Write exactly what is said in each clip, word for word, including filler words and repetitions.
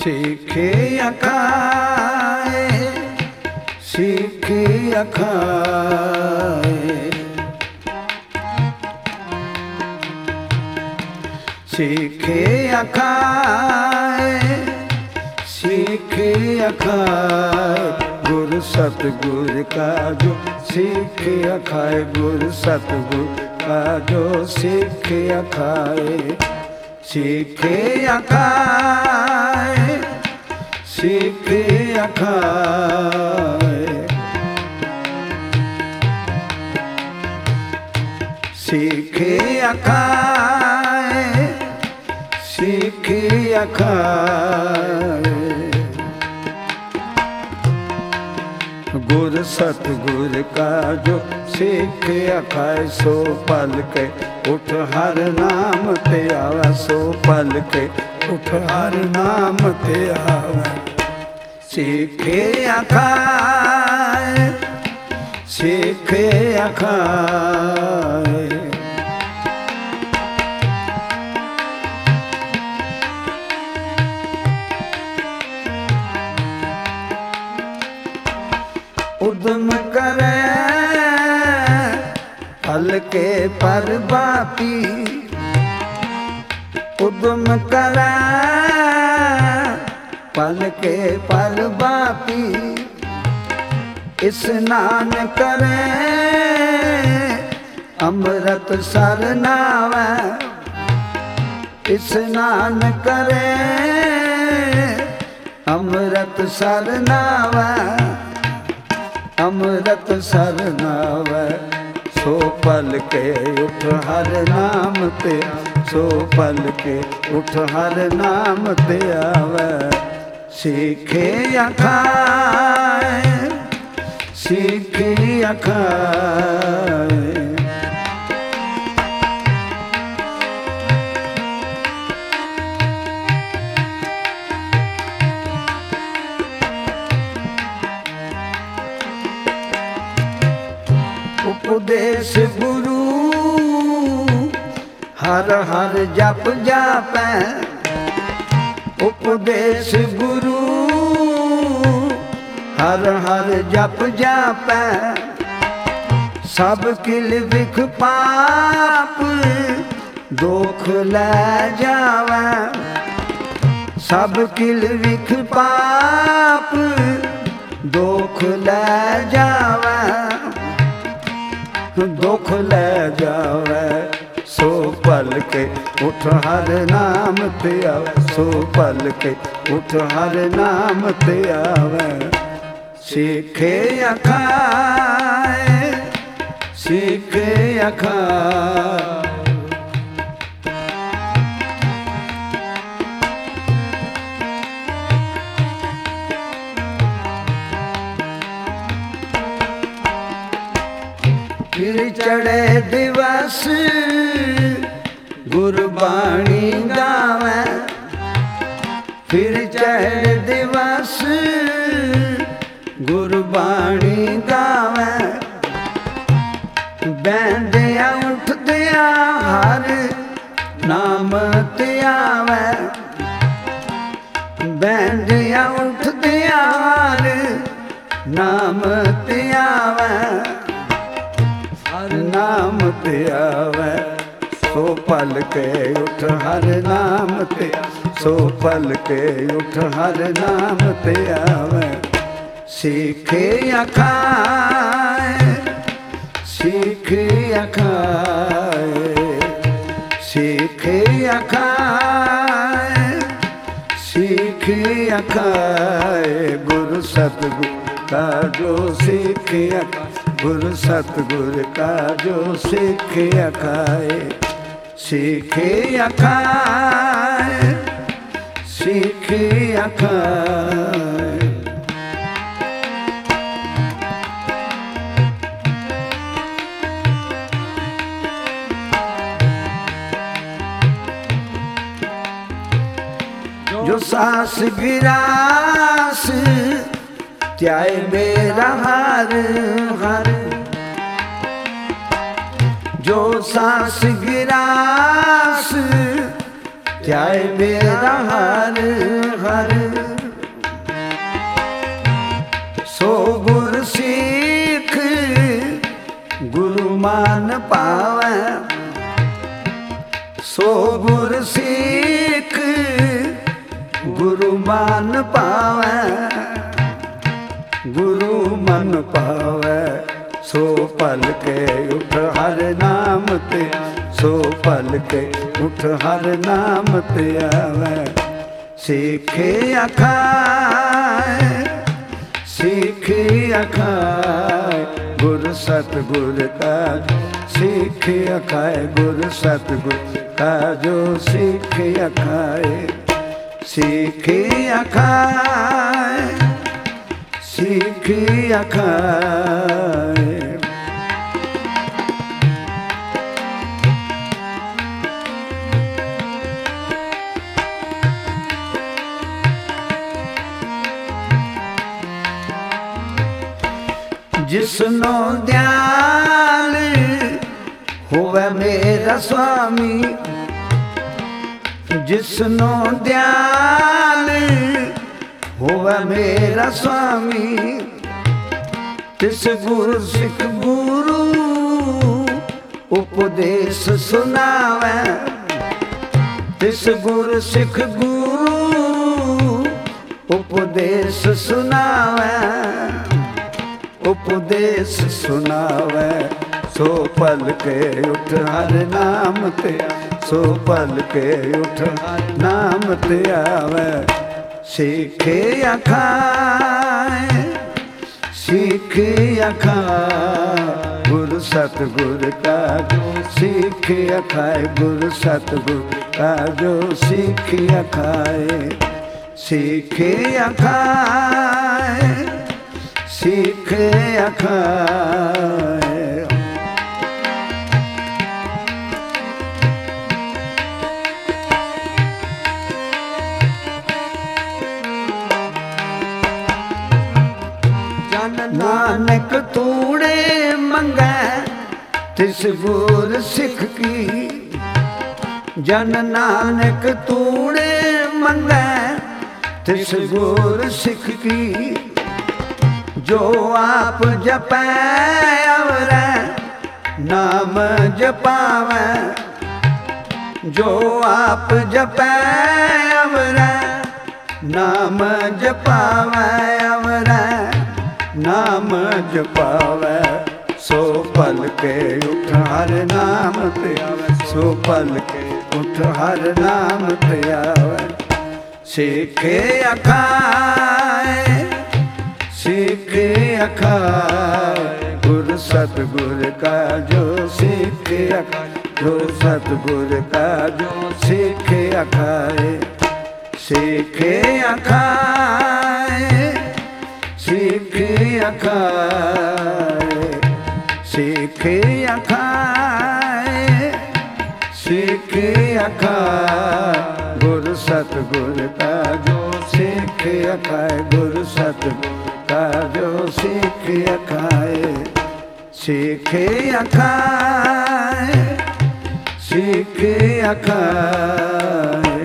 सीखे अखाए सीखे अखाए सीखे अखाए सीखे अखाए गुरु सतगुर का जो सीखे अखाए गुरु सतगुर का जो सीखे अखाए सीखे अखाए सीखे अखाए सीखे अखाए सीखे अखाए गुर सतगुर का जो सीखे अखाए सो पल के उठ हर नाम ते आवा सो पल के उठ हर नाम ते आवा सीखे अखाए सीखे अखाए उद्यम करे फल के पर बापी उद्यम करे फल के पर बापी स्नान करे अमृत सर नावै स्नान करे अमृत सर नावै अमृत सर नावै सो पल के उठ हर नाम ते सो पल के उठ हर नाम ते आवै सीखे अखाए सीखे अखाए उपदेश गुरु हर हर जप जापै उपदेश गुरु हर हर जप जापै सब किल विख पाप दुख लै जावै सब किल विख पाप दुख लै जावै दुख लै जावै सो पल के उठ हर नाम ते आवै सो पल के उठ हर नाम ते आवै सीखे अखाए सीखे अखाए फिर चढ़े दिवस गुरबाणी गावै फिर चढ़े दिवस गुरबाणी गावै बैंदिया उठदिया हर नाम ते आवै बैंदिया उठदिया हर नाम ते आवै नाम ते आवै सो पल के उठ हर नाम ते सो पल के उठ हर नाम ते आवै सीखे अखाए सीखे अखाए सीखे अखाए सीखे अखाए गुरु सतगुर का जो सीखे अखाए गुरु सतगुर का जो सीखे अखाए सीखे अखाए सीखे अखाए जो सास गिरास त्याय मेरा हर हर जो सांस गिरास ਧਿਆਏ ਮੇਰਾ ਹਰ ਹਰ। ਸੋ ਗੁਰ ਸਿੱਖ ਗੁਰੂ ਮਾਨ ਪਾਵੈ, ਸੋ ਗੁਰ ਸਿੱਖ ਗੁਰੂ ਮਾਨ ਪਾਵੈ, ਗੁਰੂ ਮਨ ਪਾਵੈ। ਸੋ ਪਲ ਕੇ ਉਠ ਹਰ ਨਾਮ ਤੇ, ਸੋ ਪਲ ਕੇ ਉਠ ਹਰ ਨਾਮ ਤੇ ਆਵੈ। ਸਿੱਖੇ ਅਖਾਏ, ਸਿੱਖੇ ਅਖਾਏ ਗੁਰ ਸਤਿਗੁਰ ਕਾ, ਸਿੱਖੇ ਅਖਾਏ ਗੁਰ ਸਤਿਗੁਰ ਕਾ ਜੋ ਸਿੱਖੇ ਅਖਾਏ। ਸਿੱਖੇ ਅਖਾਏ, ਸਿੱਖੇ ਅਖਾਏ। ਜਿਸਨੋ ਦਿਆਲ ਹੋਵੇ ਮੇਰਾ ਸੁਆਮੀ, ਜਿਸਨੋ ਦਿਆਲ ਹੋਵੇ ਮੇਰਾ ਸੁਆਮੀ, ਤਿਸ ਗੁਰ ਸਿੱਖ ਗੁਰੂ ਉਪਦੇਸ਼ ਸੁਨਾਵੈ, ਤਿਸ ਗੁਰ ਸਿੱਖ ਗੁਰੂ ਉਪਦੇਸ਼ ਸੁਨਾਵੈ, ਉਪਦੇਸ਼ ਸੁਨਾਵੈ। ਸੋ ਪਲ ਕੇ ਉਠ ਹਰ ਨਾਮ ਤੇ, ਸੋ ਪਲ ਕੇ ਉਠ ਨਾਮ ਤੇ ਆਵੈ। ਸਿੱਖੇ ਅਖਾਏ, ਸਿੱਖੇ ਅਖਾਏ ਗੁਰ ਸਤਿਗੁਰ ਕਾ ਜੋ ਸਿੱਖੇ ਅਖਾਏ, ਗੁਰ ਸਤਿਗੁਰ ਕਾ ਜੋ ਸਿੱਖੇ ਅਖਾਏ। ਸਿੱਖੇ ਅਖਾਏ, ਸਿੱਖੇ ਅਖਾਏ। ਨਾਨਕ ਤੂੜੇ ਮੰਗੈ ਤਿਸ ਗੁਰ ਸਿੱਖ ਕੀ, ਜਨ ਨਾਨਕ ਤੂੜੇ ਮੰਗੈ ਤਿਸ ਗੁਰ ਸਿੱਖ ਕੀ। ਜੋ ਆਪ ਜਪੈ ਅਵਰੈ ਨਾਮ ਜਪਾਵੈ, ਜੋ ਆਪ ਜਪੈ ਅਵਰੈ ਨਾਮ ਜਪਾਵੈ, ਅਵਰੈ ਨਾਮ ਜਪਾਵੈ। ਸੋ ਪਲ ਕੇ ਉਠ ਹਰ ਨਾਮ ਤੇ ਆਵੈ, ਸੋ ਪਲ ਕੇ ਉਠ ਹਰ ਨਾਮ ਤੇ ਆਵੈ। ਸਿੱਖੇ ਅਖਾਏ, ਸਿੱਖੇ ਅਖਾਏ ਗੁਰ ਸਤਿਗੁਰ ਕਾ ਜੋ ਸਿੱਖੇ ਅਖਾਏ, ਜੋ ਸਤਿਗੁਰ ਕਾ ਜੋ ਸਿੱਖੇ ਅਖਾਏ। ਸਿੱਖੇ ਅਖਾਏ, ਸਿੱਖੇ ਅਖਾਏ, ਸਿੱਖੇ ਅਖਾਏ, ਸਿੱਖੇ ਅਖਾਏ ਗੁਰ ਸਤਿਗੁਰ ਕਾ ਜੋ ਸਿੱਖੇ ਅਖਾਏ, ਗੁਰ ਸਤਿਗੁਰ ਕਾ ਜੋ ਸਿੱਖੇ ਅਖਾਏ। ਸਿੱਖੇ ਅਖਾਏ, ਸਿੱਖੇ ਅਖਾਏ।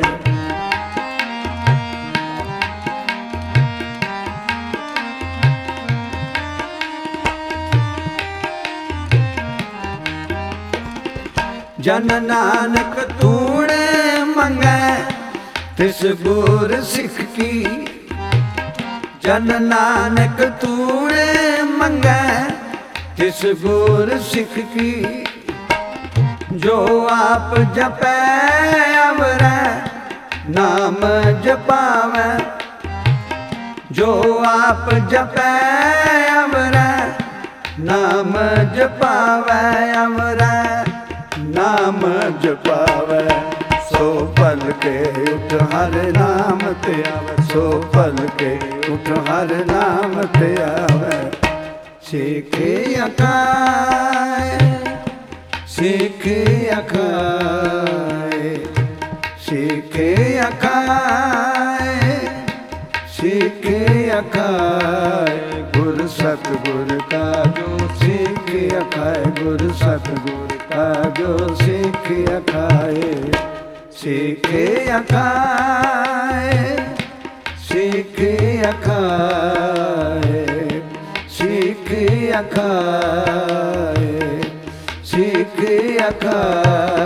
ਜਨ ਨਾਨਕ ਤੂੜੇ ਮੰਗੈ ਤਿਸ ਗੁਰ ਸਿੱਖ ਕੀ, ਜਨ ਨਾਨਕ ਤੂੜੇ ਮੰਗੈ ਤਿਸ ਗੁਰ ਸਿੱਖ ਕੀ। ਜੋ ਆਪ ਜਪੈ ਅਵਰੈ ਨਾਮ ਜਪਾਵੈ, ਜੋ ਆਪ ਜਪੈ ਅਵਰੈ ਨਾਮ ਜਪਾਵੈ, ਅਵਰੈ ਨਾਮ ਜਪਾਵੈ। ਸੋ ਪਲ ਕੇ ਉਠ ਹਰ ਨਾਮ ਤੇ ਆਵੈ, ਸੋ ਪਲ ਕੇ ਉਠ ਹਰ ਨਾਮ ਤੇ ਆਵੈ। ਸਿੱਖੇ ਅਖਾਏ, ਸਿੱਖੇ ਅਖਾਏ, ਸਿੱਖੇ ਅਖਾਏ, ਸਿੱਖੇ ਅਖਾਏ ਗੁਰ ਸਤਿਗੁਰ ਕਾ ਜੋ ਸਿੱਖੇ ਅਖਾਏ, ਗੁਰ ਸਤਿਗੁਰ ਕਾ ਜੋ ਸਿੱਖੇ ਅਖਾਏ। ਸਿੱਖਿਆ ਖਾਏ ਸਿੱਖਿਆ ਖਾਏ ਸਿੱਖਿਆ ਖਾਏ ਸਿੱਖਿਆ ਖਾਏ